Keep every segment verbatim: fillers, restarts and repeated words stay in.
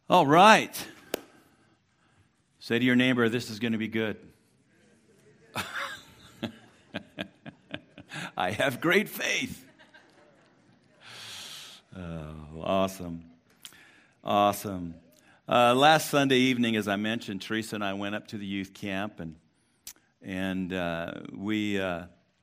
All right. Say to your neighbor, this is going to be good. I have great faith. Oh, awesome. Awesome. Uh, last Sunday evening, as I mentioned, Teresa and I went up to the youth camp, and and uh, we uh,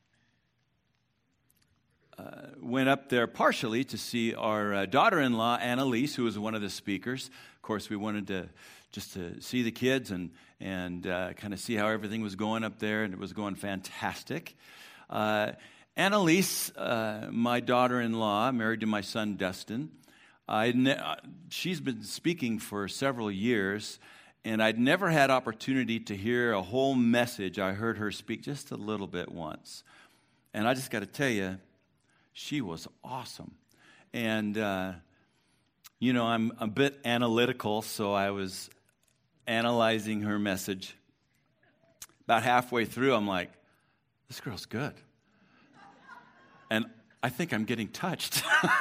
uh, went up there partially to see our uh, daughter-in-law, Annalise, who was one of the speakers. Of course, we wanted to just to see the kids and and uh, kind of see how everything was going up there, and it was going fantastic. Uh, Annalise, uh, my daughter-in-law, married to my son Dustin, I ne- she's been speaking for several years, and I'd never had opportunity to hear a whole message. I heard her speak just a little bit once, and I just got to tell you, she was awesome. And uh, you know, I'm a bit analytical, so I was analyzing her message. About halfway through, I'm like, this girl's good. And I think I'm getting touched.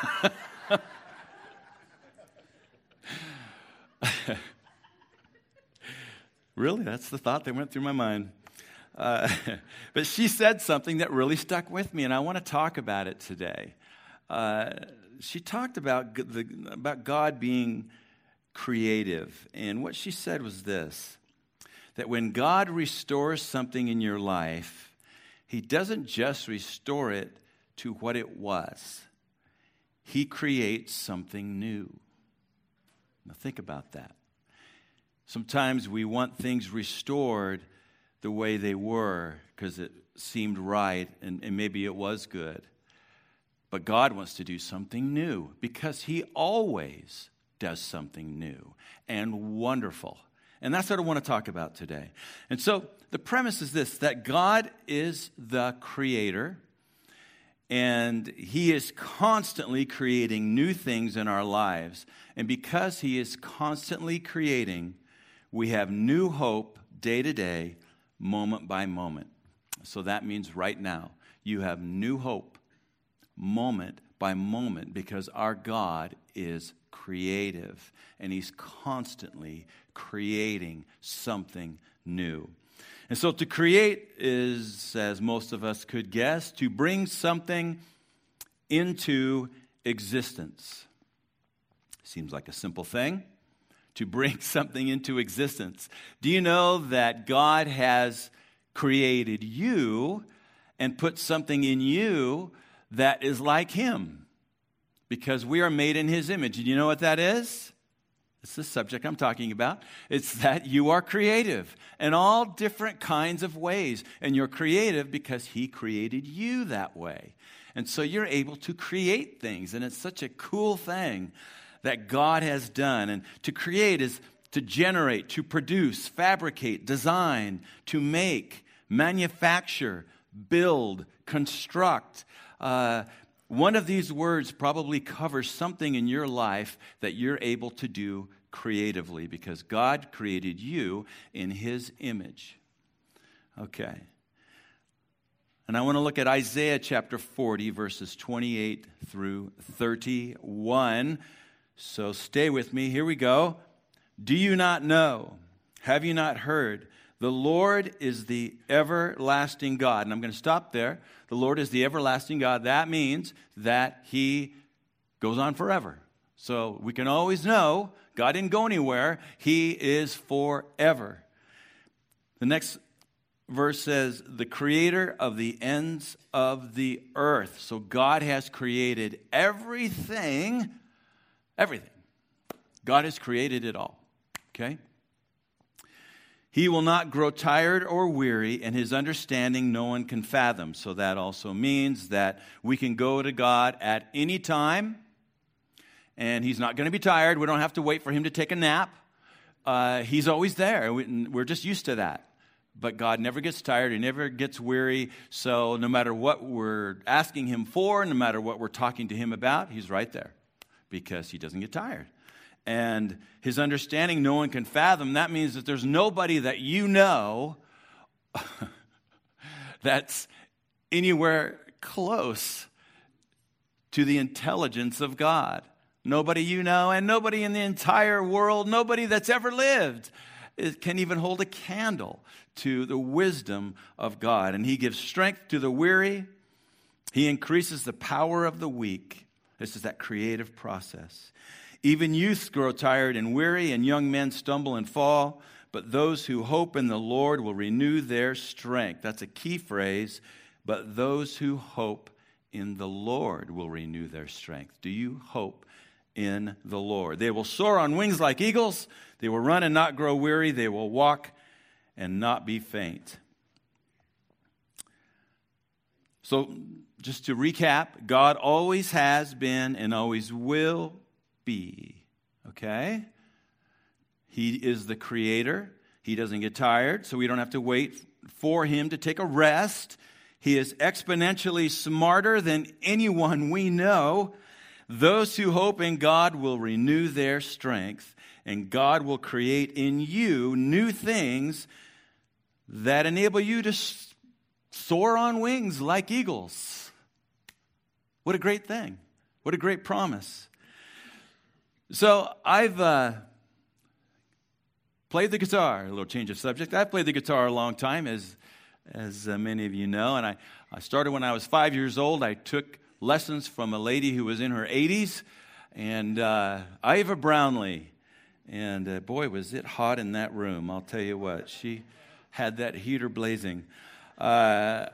Really? That's the thought that went through my mind. Uh, but she said something that really stuck with me, and I want to talk about it today. Uh, she talked about the, about God being creative, and what she said was this, that when God restores something in your life, He doesn't just restore it to what it was. He creates something new. Now think about that. Sometimes we want things restored the way they were because it seemed right and, and maybe it was good. But God wants to do something new because He always does something new and wonderful. And that's what I want to talk about today. And so the premise is this, that God is the creator, and He is constantly creating new things in our lives. And because He is constantly creating, we have new hope day to day, moment by moment. So that means right now, you have new hope moment by moment because our God is creative and He's constantly creating something new. And so to create is, as most of us could guess, to bring something into existence. Seems like a simple thing, to bring something into existence. Do you know that God has created you and put something in you that is like Him? Because we are made in His image. And you know what that is? It's the subject I'm talking about. It's that you are creative in all different kinds of ways. And you're creative because He created you that way. And so you're able to create things. And it's such a cool thing that God has done. And to create is to generate, to produce, fabricate, design, to make, manufacture, build, construct. Uh, one of these words probably covers something in your life that you're able to do creatively because God created you in His image. Okay. And I want to look at Isaiah chapter forty, verses twenty-eight through thirty-one. So stay with me. Here we go. Do you not know? Have you not heard? The Lord is the everlasting God. And I'm going to stop there. The Lord is the everlasting God. That means that He goes on forever. So we can always know God didn't go anywhere. He is forever. The next verse says, the creator of the ends of the earth. So God has created everything, everything. God has created it all. Okay? He will not grow tired or weary, and His understanding no one can fathom. So that also means that we can go to God at any time, and He's not going to be tired. We don't have to wait for Him to take a nap. Uh, he's always there. We're just used to that. But God never gets tired. He never gets weary. So no matter what we're asking Him for, no matter what we're talking to Him about, He's right there because He doesn't get tired. And His understanding no one can fathom. That means that there's nobody that you know that's anywhere close to the intelligence of God. Nobody you know, and nobody in the entire world, nobody that's ever lived, it can even hold a candle to the wisdom of God. And he gives strength to the weary. He increases the power of the weak. This is that creative process. Even youths grow tired and weary, and young men stumble and fall. But those who hope in the Lord will renew their strength. That's a key phrase. But those who hope in the Lord will renew their strength. Do you hope in the Lord? They will soar on wings like eagles. They will run and not grow weary. They will walk and not be faint. So, just to recap, God always has been and always will be. Okay? He is the creator. He doesn't get tired, so we don't have to wait for him to take a rest. He is exponentially smarter than anyone we know. Those who hope in God will renew their strength, and God will create in you new things that enable you to soar on wings like eagles. What a great thing. What a great promise. So I've uh, played the guitar. A little change of subject. I've played the guitar a long time, as as uh, many of you know. And I, I started when I was five years old. I took lessons from a lady who was in her eighties, and uh, Iva Brownlee. And uh, boy, was it hot in that room. I'll tell you what. She had that heater blazing. Uh,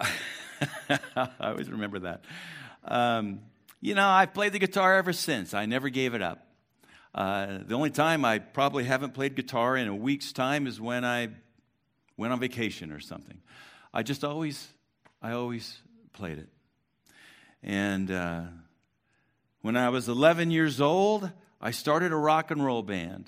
I always remember that. Um, you know, I've played the guitar ever since. I never gave it up. Uh, the only time I probably haven't played guitar in a week's time is when I went on vacation or something. I just always, I always played it. And uh, when I was eleven years old, I started a rock and roll band.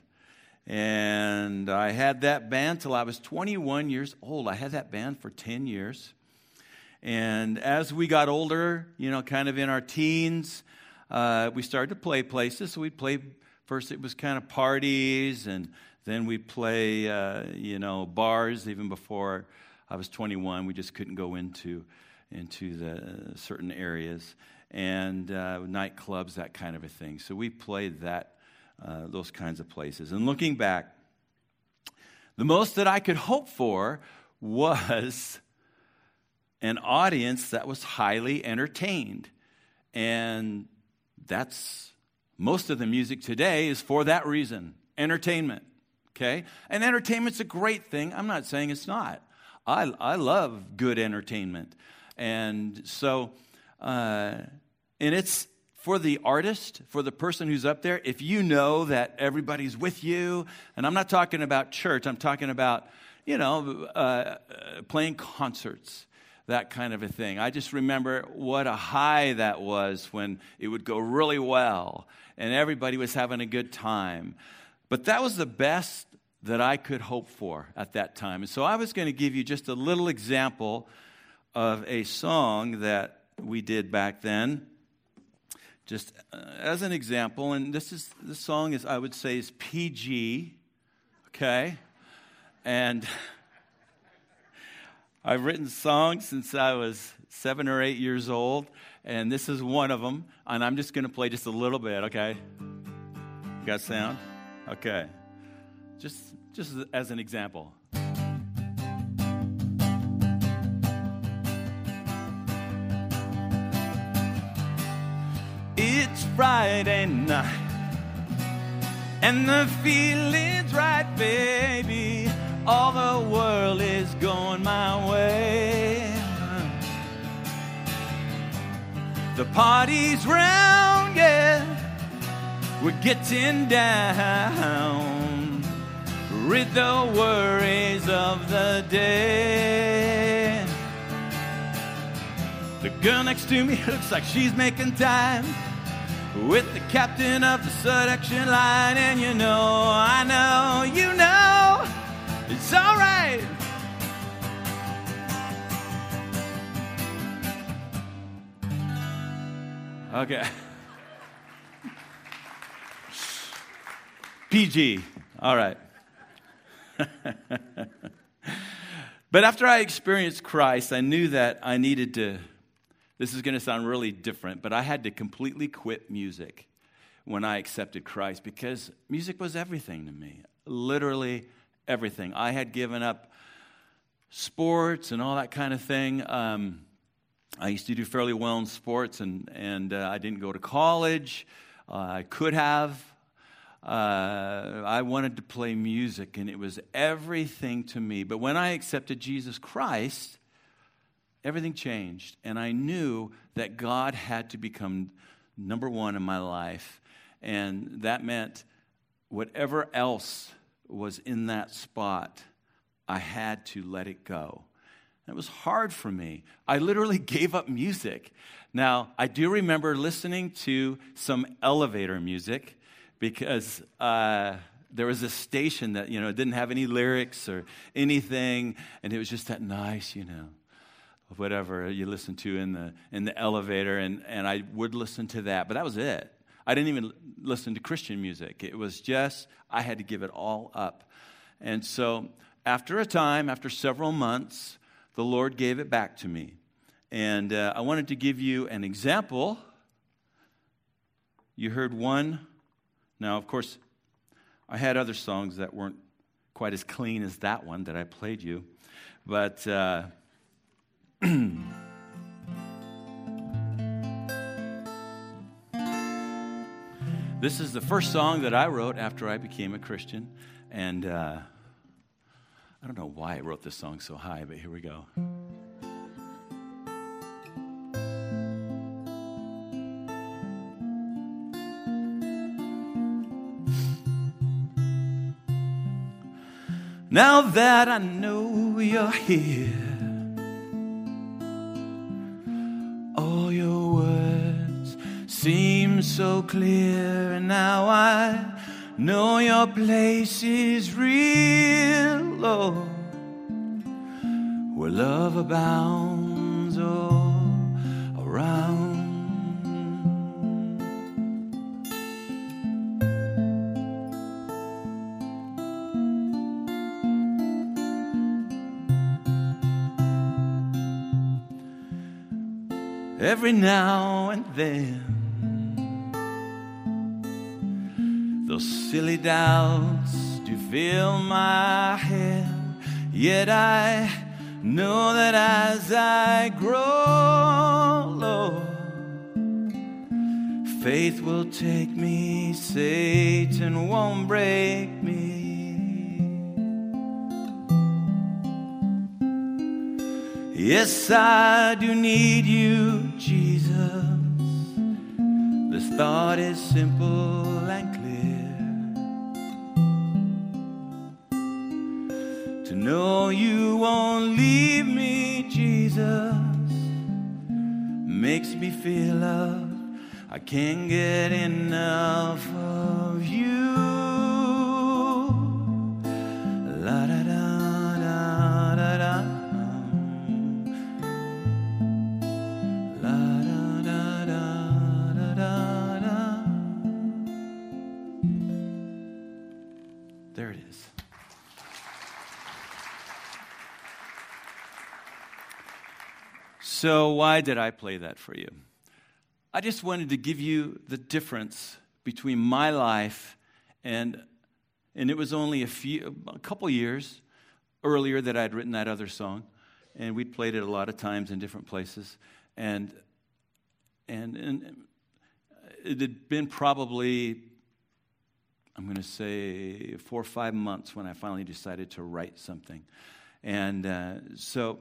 And I had that band till I was twenty-one years old. I had that band for ten years. And as we got older, you know, kind of in our teens, uh, we started to play places. So we'd play, first it was kind of parties, and then we'd play, uh, you know, bars. Even before I was twenty-one, we just couldn't go into, into the certain areas. And uh, nightclubs, that kind of a thing. So we played that. Uh, those kinds of places. And looking back, the most that I could hope for was an audience that was highly entertained. And that's, most of the music today is for that reason, entertainment, okay? And entertainment's a great thing. I'm not saying it's not. I, I love good entertainment. And so, uh, and it's, for the artist, for the person who's up there, if you know that everybody's with you, and I'm not talking about church, I'm talking about, you know, uh, playing concerts, that kind of a thing. I just remember what a high that was when it would go really well, and everybody was having a good time. But that was the best that I could hope for at that time. And so I was going to give you just a little example of a song that we did back then. Just uh, as an example, and this is this song is I would say is P G, okay, and I've written songs since I was seven or eight years old, and this is one of them. And I'm just going to play just a little bit, okay? You got sound, okay? Just just as an example. It's Friday night, and the feeling's right, baby. All the world is going my way. The party's round, yeah. We're getting down. Rid the worries of the day. The girl next to me looks like she's making time with the captain of the seduction line. And you know, I know, you know, it's all right. Okay. P G. All right. But after I experienced Christ, I knew that I needed to, this is going to sound really different, but I had to completely quit music. when I accepted Christ, because music was everything to me, literally everything. I had given up sports and all that kind of thing. Um, I used to do fairly well in sports, and, and uh, I didn't go to college. Uh, I could have. Uh, I wanted to play music, and it was everything to me. But when I accepted Jesus Christ, everything changed, and I knew that God had to become number one in my life, and that meant whatever else was in that spot, I had to let it go. It was hard for me. I literally gave up music. Now, I do remember listening to some elevator music because uh, there was a station that, you know, didn't have any lyrics or anything, and it was just that nice, you know, whatever you listen to in the in the elevator, and, and I would listen to that, but that was it. I didn't even listen to Christian music. It was just, I had to give it all up. And so after a time, after several months, the Lord gave it back to me. And uh, I wanted to give you an example. You heard one. Now, of course, I had other songs that weren't quite as clean as that one that I played you. But uh, this is the first song that I wrote after I became a Christian. And uh, I don't know why I wrote this song so high, but here we go. Now that I know you're here, all your words seem so clear, and now I know your place is real, Lord, where love abounds all around. Every now and then, those silly doubts do fill my head, yet I know that as I grow, Lord, faith will take me, Satan won't break me. Yes, I do need you, Jesus. This thought is simple and clear. To know you won't leave me, Jesus, makes me feel loved. I can't get enough of you. La da da da da da. There it is. So why did I play that for you? I just wanted to give you the difference between my life and and it was only a few a couple years earlier that I'd written that other song, and we'd played it a lot of times in different places, and and and it had been probably, I'm going to say, four or five months when I finally decided to write something. And uh, so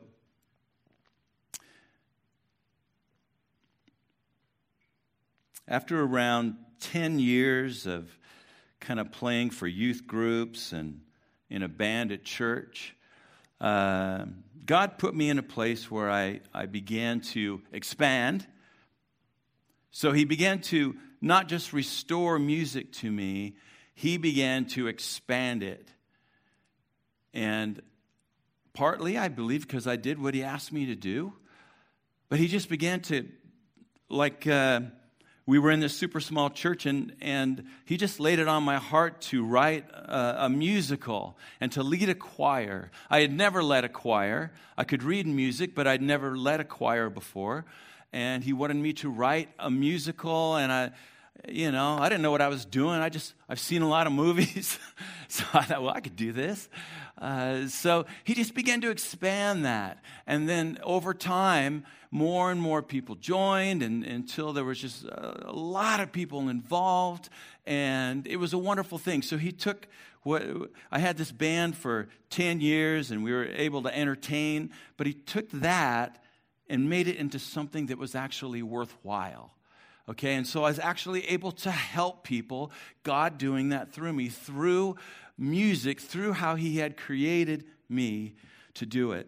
after around ten years of kind of playing for youth groups and in a band at church, uh, God put me in a place where I, I began to expand. So he began to not just restore music to me, he began to expand it. And partly, I believe, because I did what he asked me to do. But he just began to, like, uh, we were in this super small church, and, and he just laid it on my heart to write a, a musical and to lead a choir. I had never led a choir. I could read music, but I'd never led a choir before. And he wanted me to write a musical, and I You know, I didn't know what I was doing. I just, I've seen a lot of movies. So I thought, well, I could do this. Uh, so he just began to expand that. And then over time, more and more people joined and, until there was just a, a lot of people involved. And it was a wonderful thing. So he took what, I had this band for ten years and we were able to entertain. But he took that and made it into something that was actually worthwhile. Okay, and so I was actually able to help people, God doing that through me, through music, through how he had created me to do it.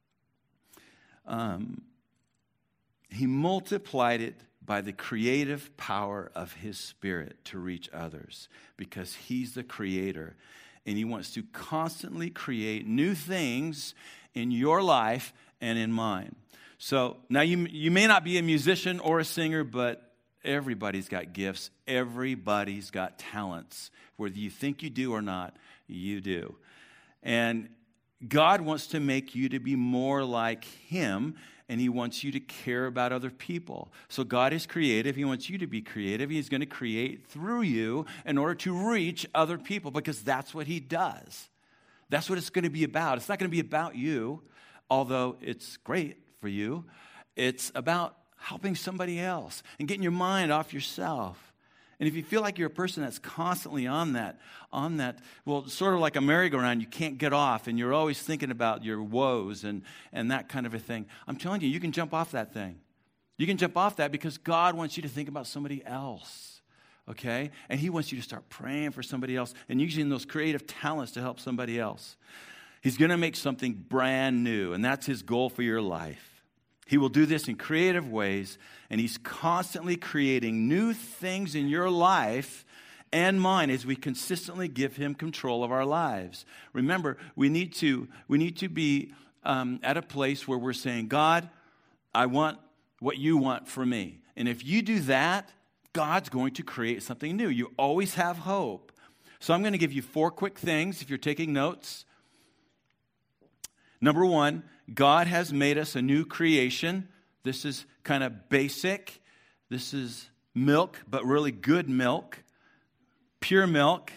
Um, he multiplied it by the creative power of his Spirit to reach others because he's the creator and he wants to constantly create new things in your life and in mine. So now you, you may not be a musician or a singer, but everybody's got gifts. Everybody's got talents. Whether you think you do or not, you do. And God wants to make you to be more like him, and he wants you to care about other people. So God is creative. He wants you to be creative. He's going to create through you in order to reach other people because that's what he does. That's what it's going to be about. It's not going to be about you, although it's great for you. It's about helping somebody else and getting your mind off yourself. And if you feel like you're a person that's constantly on that, on that, well, sort of like a merry-go-round, you can't get off and you're always thinking about your woes and, and that kind of a thing, I'm telling you, you can jump off that thing. You can jump off that because God wants you to think about somebody else, okay? And he wants you to start praying for somebody else and using those creative talents to help somebody else. He's going to make something brand new, and that's his goal for your life. He will do this in creative ways, and he's constantly creating new things in your life and mine as we consistently give him control of our lives. Remember, we need to, we need to be um, at a place where we're saying, God, I want what you want for me. And if you do that, God's going to create something new. You always have hope. So I'm going to give you four quick things if you're taking notes. Number one, God has made us a new creation. This is kind of basic. This is milk, but really good milk. Pure milk.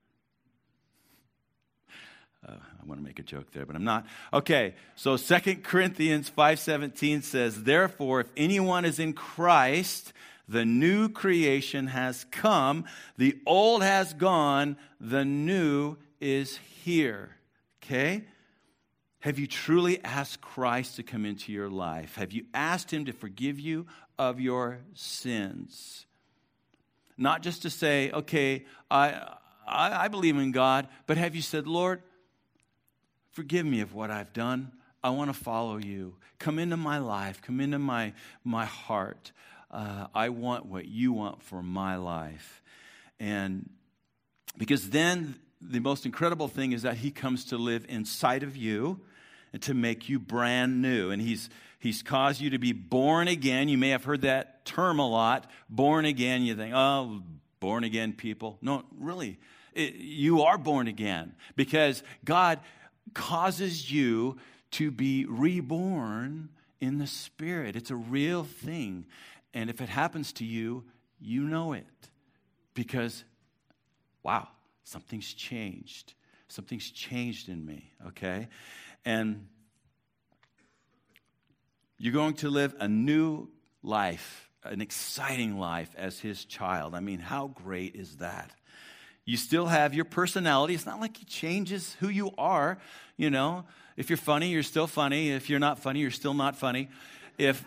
Uh, I want to make a joke there, but I'm not. Okay, so Second Corinthians five seventeen says, therefore, if anyone is in Christ, the new creation has come. The old has gone. The new is here. Okay? Have you truly asked Christ to come into your life? Have you asked him to forgive you of your sins? Not just to say, okay, I, I, I believe in God, but have you said, Lord, forgive me of what I've done. I want to follow you. Come into my life. Come into my, my heart. Uh, I want what you want for my life. And because then the most incredible thing is that he comes to live inside of you and to make you brand new. And he's he's caused you to be born again. You may have heard that term a lot. Born again. You think, oh, born again people. No, really, it, you are born again because God causes you to be reborn in the Spirit. It's a real thing. And if it happens to you, you know it because, wow, something's changed. Something's changed in me, okay? And you're going to live a new life, an exciting life as his child. I mean, how great is that? You still have your personality. It's not like he changes who you are, you know. If you're funny, you're still funny. If you're not funny, you're still not funny. If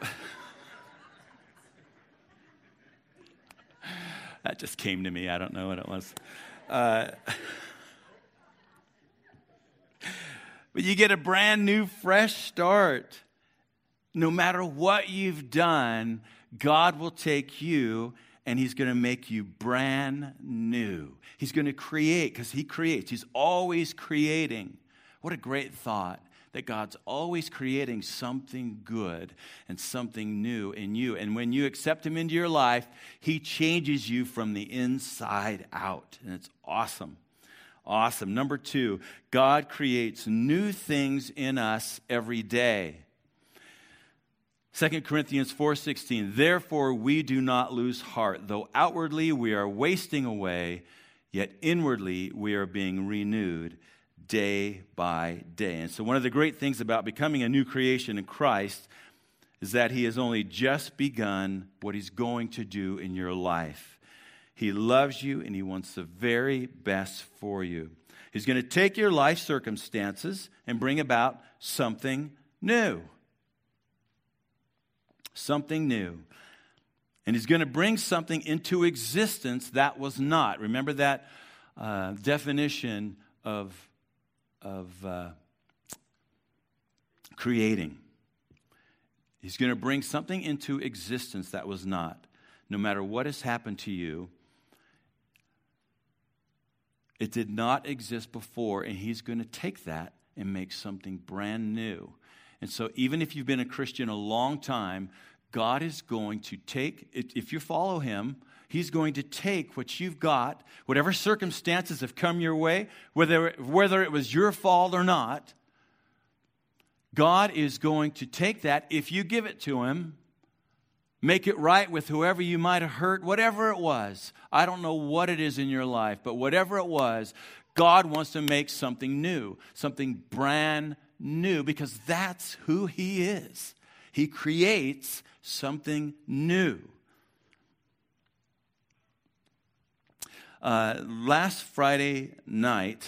that just came to me. I don't know what it was. Uh, but you get a brand new, fresh start. No matter what you've done, God will take you and he's going to make you brand new. He's going to create, because he creates. He's always creating. What a great thought that God's always creating something good and something new in you. And when you accept him into your life, he changes you from the inside out. And it's awesome. Awesome. Number two, God creates new things in us every day. Second Corinthians four sixteen, therefore we do not lose heart. Though outwardly we are wasting away, yet inwardly we are being renewed day by day. And so one of the great things about becoming a new creation in Christ is that he has only just begun what he's going to do in your life. He loves you and he wants the very best for you. He's going to take your life circumstances and bring about something new. Something new. And he's going to bring something into existence that was not. Remember that uh, definition of, of uh, creating. He's going to bring something into existence that was not. No matter what has happened to you, it did not exist before, and he's going to take that and make something brand new. And so even if you've been a Christian a long time, God is going to take, if you follow him, he's going to take what you've got, whatever circumstances have come your way, whether, whether it was your fault or not, God is going to take that, if you give it to him, make it right with whoever you might have hurt, whatever it was. I don't know what it is in your life, but whatever it was, God wants to make something new, something brand new, because that's who he is. He creates something new. Uh, last Friday night,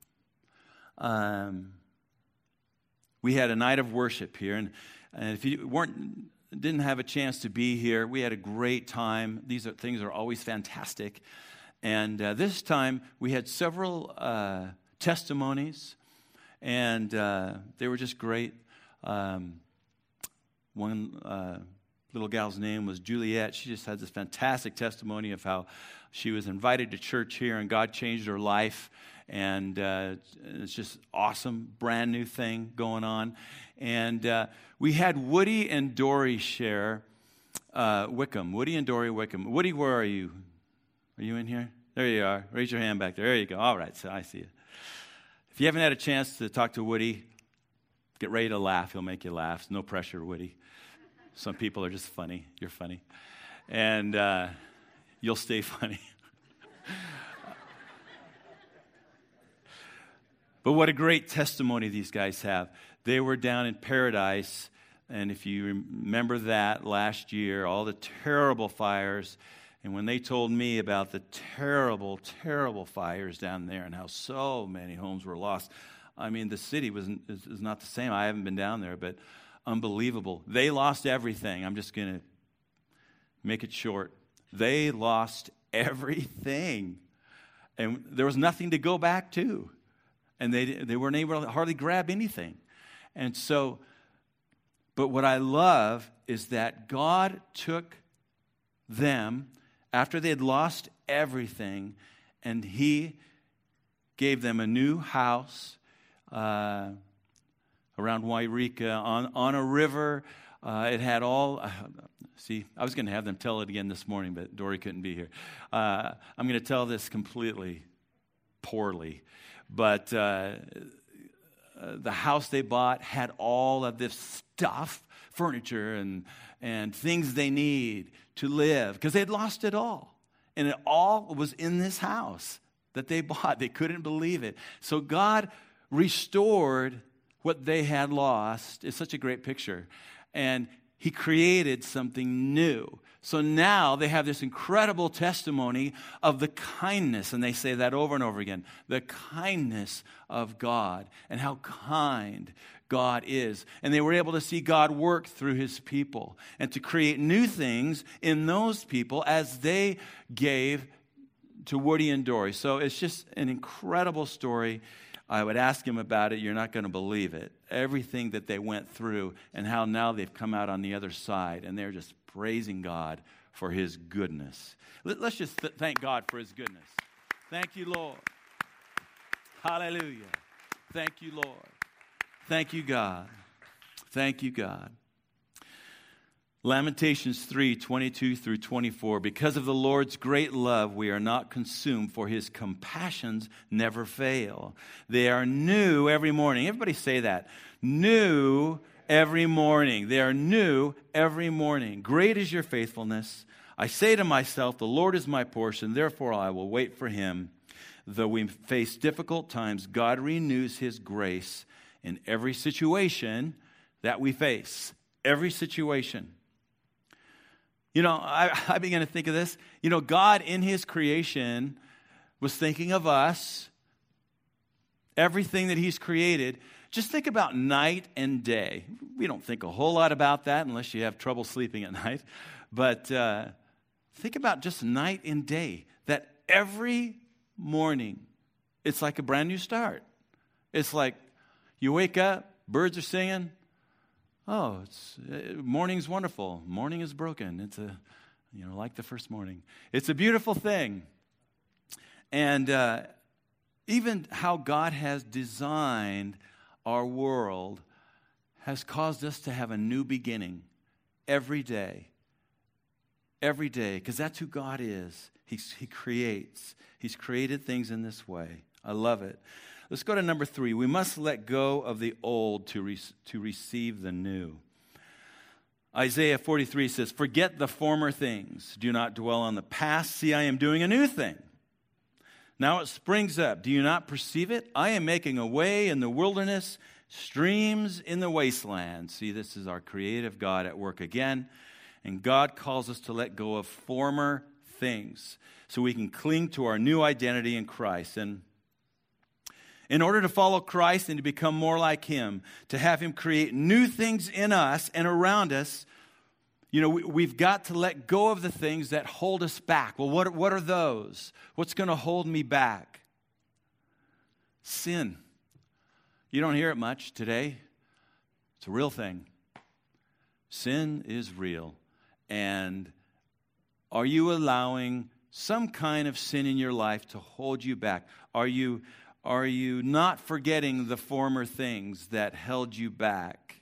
um, we had a night of worship here, and, and if you weren't didn't have a chance to be here, we had a great time. These are, things are always fantastic, and uh, this time we had several uh, testimonies, and uh, they were just great. Um, one uh, little gal's name was Juliet. She just had this fantastic testimony of how she was invited to church here, and God changed her life. And uh, it's just awesome, brand new thing going on. And uh, we had Woody and Dory share uh, Wickham. Woody and Dory Wickham. Woody, where are you? Are you in here? There you are. Raise your hand back there. There you go. All right, so I see you. If you haven't had a chance to talk to Woody, get ready to laugh. He'll make you laugh. No pressure, Woody. Some people are just funny. You're funny. And uh, you'll stay funny. But what a great testimony these guys have. They were down in Paradise, and if you remember that last year, all the terrible fires, and when they told me about the terrible, terrible fires down there and how so many homes were lost, I mean, the city was is, is not the same. I haven't been down there, but unbelievable. They lost everything. I'm just going to make it short. They lost everything, and there was nothing to go back to. And they they weren't able to hardly grab anything. And so, but what I love is that God took them after they had lost everything, and he gave them a new house uh, around Wairika on, on a river. Uh, it had all, uh, see, I was going to have them tell it again this morning, but Dory couldn't be here. Uh, I'm going to tell this completely poorly. But uh, uh, the house they bought had all of this stuff, furniture and and things they need to live, because they'd lost it all. And it all was in this house that they bought. They couldn't believe it. So God restored what they had lost. It's such a great picture. And he created something new. So now they have this incredible testimony of the kindness, and they say that over and over again, the kindness of God and how kind God is. And they were able to see God work through his people and to create new things in those people as they gave to Woody and Dory. So it's just an incredible story. I would ask him about it. You're not going to believe it. Everything that they went through and how now they've come out on the other side, and they're just praising God for his goodness. Let's just th- thank God for his goodness. Thank you, Lord. Hallelujah. Thank you, Lord. Thank you, God. Thank you, God. Lamentations three, twenty-two through twenty-four. Because of the Lord's great love, we are not consumed, for his compassions never fail. They are new every morning. Everybody say that. New every morning. They are new every morning. Great is your faithfulness. I say to myself, the Lord is my portion, therefore I will wait for him. Though we face difficult times, God renews his grace in every situation that we face. Every situation. You know, I, I began to think of this. You know, God in his creation was thinking of us, everything that he's created. Just think about night and day. We don't think a whole lot about that unless you have trouble sleeping at night. But uh, think about just night and day, that every morning, it's like a brand new start. It's like you wake up, birds are singing. Oh, it's uh, morning's wonderful. Morning is broken. It's a, you know, like the first morning. It's a beautiful thing. And uh, even how God has designed our world has caused us to have a new beginning every day. Every day, because that's who God is. He's, he creates. He's created things in this way. I love it. Let's go to number three. We must let go of the old to, re- to receive the new. Isaiah forty-three says, forget the former things. Do not dwell on the past. See, I am doing a new thing. Now it springs up. Do you not perceive it? I am making a way in the wilderness, streams in the wasteland. See, this is our creative God at work again. And God calls us to let go of former things so we can cling to our new identity in Christ. And in order to follow Christ and to become more like him, to have him create new things in us and around us, you know, we, we've got to let go of the things that hold us back. Well, what, what are those? What's going to hold me back? Sin. You don't hear it much today. It's a real thing. Sin is real. And are you allowing some kind of sin in your life to hold you back? Are you, are you not forgetting the former things that held you back?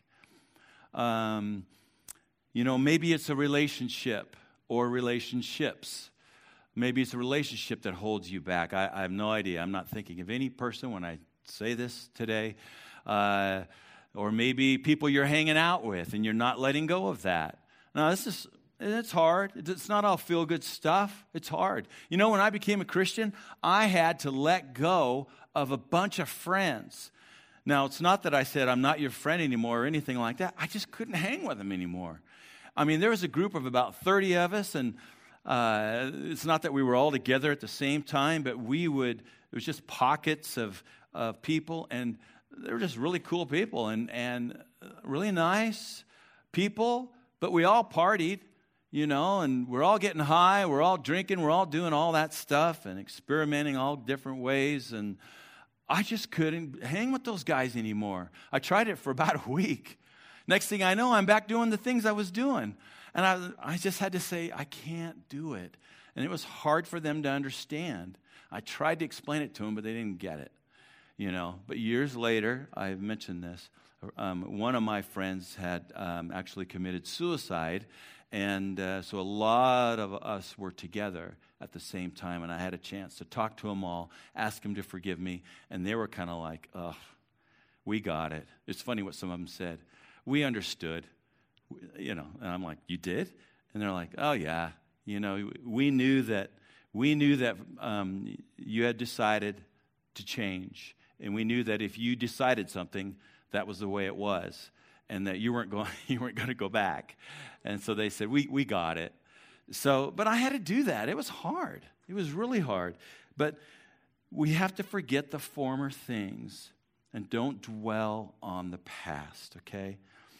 Um, you know, maybe it's a relationship or relationships. Maybe it's a relationship that holds you back. I, I have no idea. I'm not thinking of any person when I say this today. Uh, or maybe people you're hanging out with and you're not letting go of that. Now, this is, it's hard. It's not all feel-good stuff. It's hard. You know, when I became a Christian, I had to let go of a bunch of friends. Now, it's not that I said, I'm not your friend anymore or anything like that. I just couldn't hang with them anymore. I mean, there was a group of about thirty of us, and uh, it's not that we were all together at the same time, but we would, it was just pockets of, of people, and they were just really cool people and, and really nice people. But we all partied, you know, and we're all getting high, we're all drinking, we're all doing all that stuff and experimenting all different ways. And I just couldn't hang with those guys anymore. I tried it for about a week. Next thing I know, I'm back doing the things I was doing. And I, I just had to say, I can't do it. And it was hard for them to understand. I tried to explain it to them, but they didn't get it, you know. But years later, I've mentioned this. Um, one of my friends had um, actually committed suicide, and uh, so a lot of us were together at the same time, and I had a chance to talk to them all, ask them to forgive me, and they were kind of like, ugh, we got it. It's funny what some of them said. We understood, you know, and I'm like, you did? And they're like, oh, yeah, you know, we knew that, we knew that um, you had decided to change, and we knew that if you decided something, that was the way it was, and that you weren't going you weren't going to go back. And so they said, we we got it. So, but I had to do that. It was hard. It was really hard. But we have to forget the former things and don't dwell on the past, okay?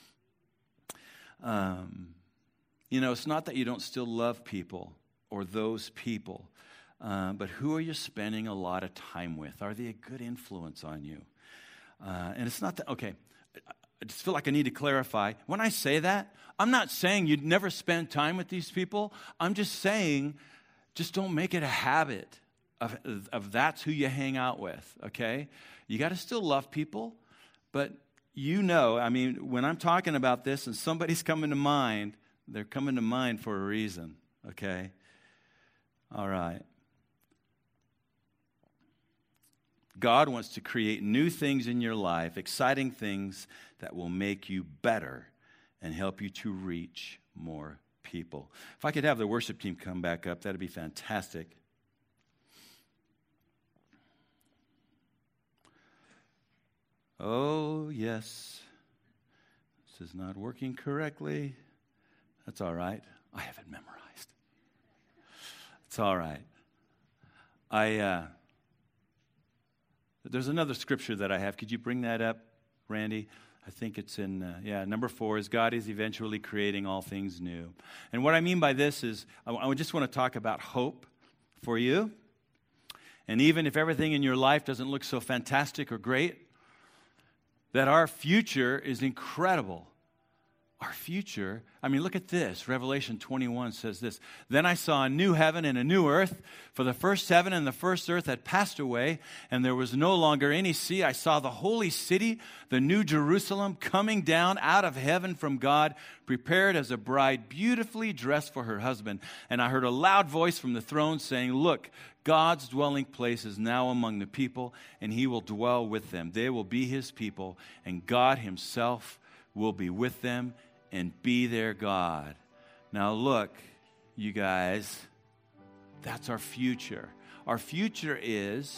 Um, you know, it's not that you don't still love people or those people, uh, but who are you spending a lot of time with? Are they a good influence on you? Uh, and it's not that, okay, I just feel like I need to clarify. When I say that, I'm not saying you'd never spend time with these people. I'm just saying, just don't make it a habit of, of, of that's who you hang out with, okay? You got to still love people, but you know, I mean, when I'm talking about this and somebody's coming to mind, they're coming to mind for a reason, okay? All right. God wants to create new things in your life, exciting things that will make you better and help you to reach more people. If I could have the worship team come back up, that'd be fantastic. Oh, yes. This is not working correctly. That's all right. I have it memorized. It's all right. I uh, there's another scripture that I have. Could you bring that up, Randy? I think it's in, uh, yeah, number four is God is eventually creating all things new. And what I mean by this is I, I just want to talk about hope for you. And even if everything in your life doesn't look so fantastic or great, that our future is incredible. Our future, I mean, look at this. Revelation twenty-one says this. Then I saw a new heaven and a new earth, for the first heaven and the first earth had passed away, and there was no longer any sea. I saw the holy city, the new Jerusalem, coming down out of heaven from God, prepared as a bride beautifully dressed for her husband. And I heard a loud voice from the throne saying, look, God's dwelling place is now among the people, and he will dwell with them. They will be his people, and God himself will be with them and be their God. Now look, you guys, that's our future. Our future is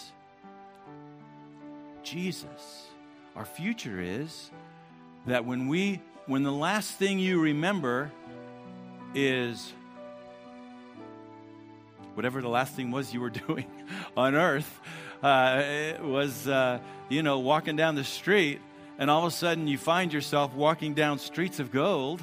Jesus. Our future is that when we, when the last thing you remember is whatever the last thing was you were doing on earth, uh, it was, uh, you know, walking down the street, and all of a sudden you find yourself walking down streets of gold.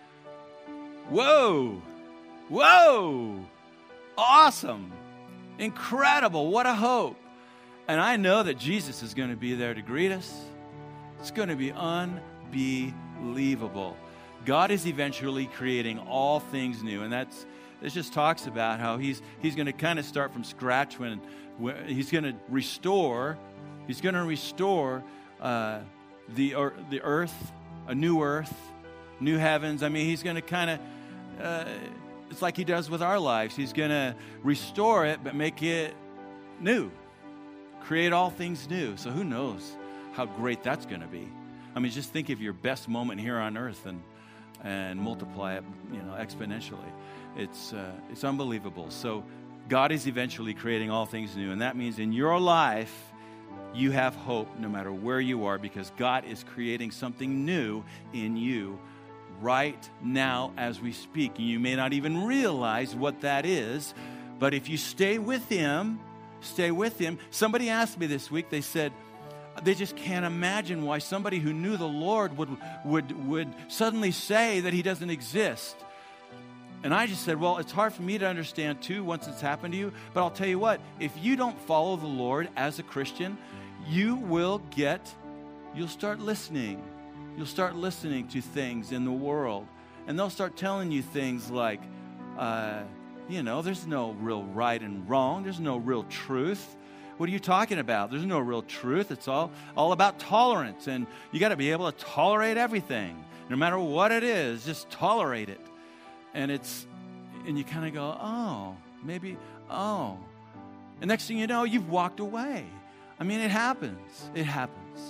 Whoa! Whoa! Awesome! Incredible! What a hope! And I know that Jesus is going to be there to greet us. It's going to be unbelievable. God is eventually creating all things new, and that's it just talks about how he's he's going to kind of start from scratch when, when he's going to restore. He's going to restore. Uh, The, or, the earth, a new earth, new heavens. I mean, he's going to kind of, uh, it's like he does with our lives. He's going to restore it, but make it new. Create all things new. So who knows how great that's going to be. I mean, just think of your best moment here on earth and and multiply it, you know, exponentially. It's uh, it's unbelievable. So God is eventually creating all things new. And that means in your life, you have hope no matter where you are, because God is creating something new in you right now as we speak. And you may not even realize what that is, but if you stay with him, stay with him. Somebody asked me this week, they said, they just can't imagine why somebody who knew the Lord would, would, would suddenly say that he doesn't exist. And I just said, well, it's hard for me to understand too once it's happened to you. But I'll tell you what, if you don't follow the Lord as a Christian, you will get, you'll start listening. You'll start listening to things in the world. And they'll start telling you things like, uh, you know, there's no real right and wrong. There's no real truth. What are you talking about? There's no real truth. It's all, all about tolerance. And you got to be able to tolerate everything. No matter what it is, just tolerate it. And it's, and you kind of go, oh, maybe, oh. And next thing you know, you've walked away. I mean, it happens. It happens.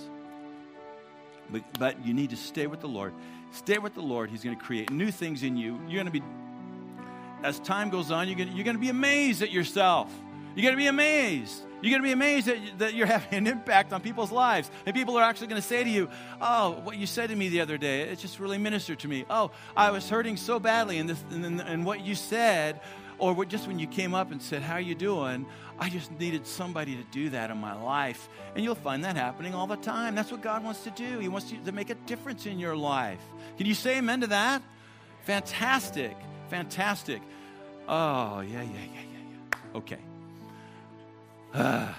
But, but you need to stay with the Lord. Stay with the Lord. He's going to create new things in you. You're going to be, as time goes on, you're going to, you're going to be amazed at yourself. You're going to be amazed. You're going to be amazed that, that you're having an impact on people's lives. And people are actually going to say to you, oh, what you said to me the other day, it just really ministered to me. Oh, I was hurting so badly, and, this, and, and what you said, or what, just when you came up and said, how are you doing? I just needed somebody to do that in my life. And you'll find that happening all the time. That's what God wants to do. He wants you to make a difference in your life. Can you say amen to that? Fantastic. Fantastic. Oh, yeah, yeah, yeah, yeah, yeah. Okay. Uh,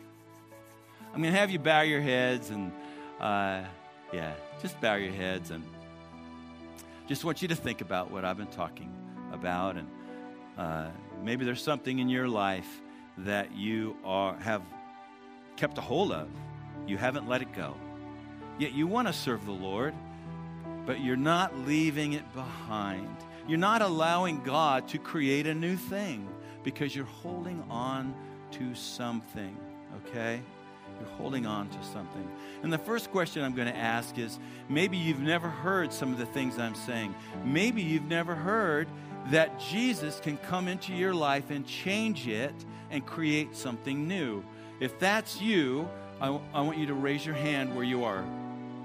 I'm going to have you bow your heads and, uh, yeah, just bow your heads, and just want you to think about what I've been talking about. And uh, maybe there's something in your life that you are have kept a hold of. You haven't let it go. Yet you want to serve the Lord, but you're not leaving it behind. You're not allowing God to create a new thing because you're holding on to something, okay? You're holding on to something. And the first question I'm going to ask is, maybe you've never heard some of the things I'm saying. Maybe you've never heard that Jesus can come into your life and change it and create something new. If that's you, I, w- I want you to raise your hand where you are.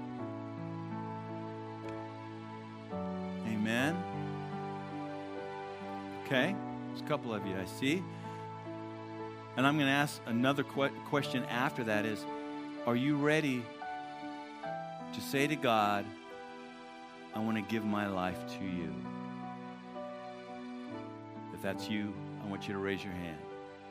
Amen. Okay, there's a couple of you I see. And I'm going to ask another que- question after that is, are you ready to say to God, I want to give my life to you? If that's you, I want you to raise your hand.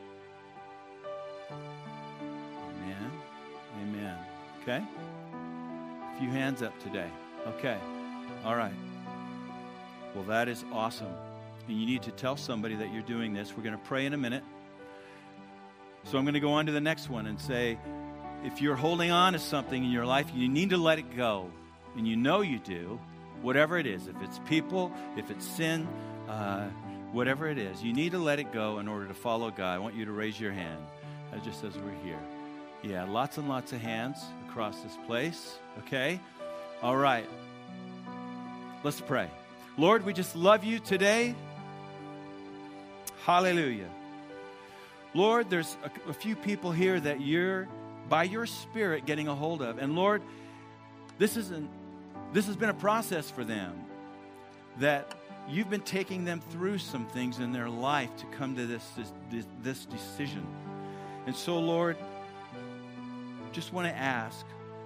Amen. Amen. Okay? A few hands up today. Okay. All right. Well, that is awesome. And you need to tell somebody that you're doing this. We're going to pray in a minute. So I'm going to go on to the next one and say, if you're holding on to something in your life, you need to let it go. And you know you do, whatever it is. If it's people, if it's sin, uh, whatever it is, you need to let it go in order to follow God. I want you to raise your hand, uh, just as we're here. Yeah, lots and lots of hands across this place. Okay? All right. Let's pray. Lord, we just love you today. Hallelujah. Lord, there's a, a few people here that you're, by your Spirit, getting a hold of. And Lord, this isn't, this has been a process for them, that you've been taking them through some things in their life to come to this, this, this decision. And so, Lord, just want to ask,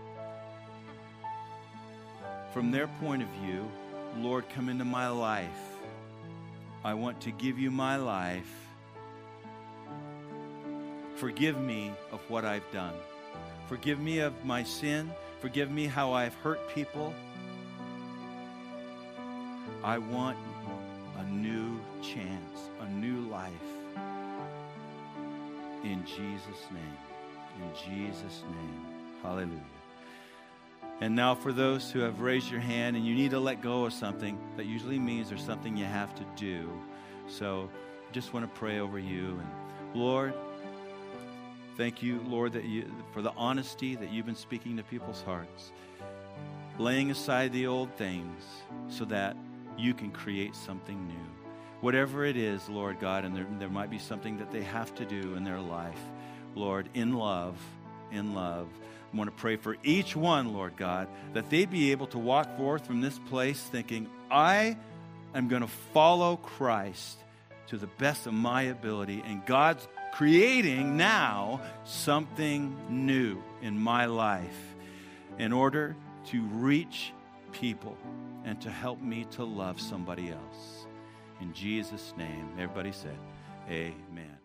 from their point of view, Lord, come into my life. I want to give you my life. Forgive me of what I've done. Forgive me of my sin. Forgive me how I've hurt people. I want a new chance, a new life. In Jesus' name. In Jesus' name. Hallelujah. And now for those who have raised your hand and you need to let go of something, that usually means there's something you have to do. So just want to pray over you. And Lord, thank you, Lord, that you, for the honesty that you've been speaking to people's hearts, laying aside the old things so that you can create something new. Whatever it is, Lord God, and there, there might be something that they have to do in their life, Lord, in love, in love. I want to pray for each one, Lord God, that they be able to walk forth from this place thinking, I am going to follow Christ to the best of my ability, and God's creating now something new in my life in order to reach people and to help me to love somebody else. In Jesus' name, everybody said, amen.